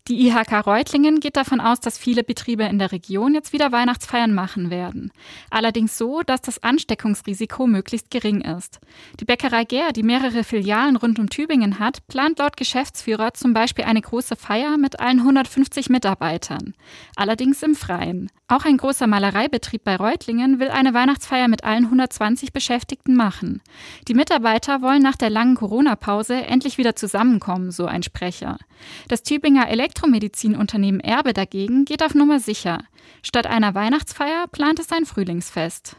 Die IHK Reutlingen geht davon aus, dass viele Betriebe in der Region jetzt wieder Weihnachtsfeiern machen werden. Allerdings so, dass das Ansteckungsrisiko möglichst gering ist. Die Bäckerei Gehr, die mehrere Filialen rund um Tübingen hat, plant laut Geschäftsführer zum Beispiel eine große Feier mit allen 150 Mitarbeitern. Allerdings im Freien. Auch ein großer Malereibetrieb bei Reutlingen will eine Weihnachtsfeier mit allen 120 Beschäftigten machen. Die Mitarbeiter wollen nach der langen Corona-Pause endlich wieder zusammenkommen, so ein Sprecher. Das Tübinger Elektromedizinunternehmen Erbe dagegen geht auf Nummer sicher. Statt einer Weihnachtsfeier plant es ein Frühlingsfest.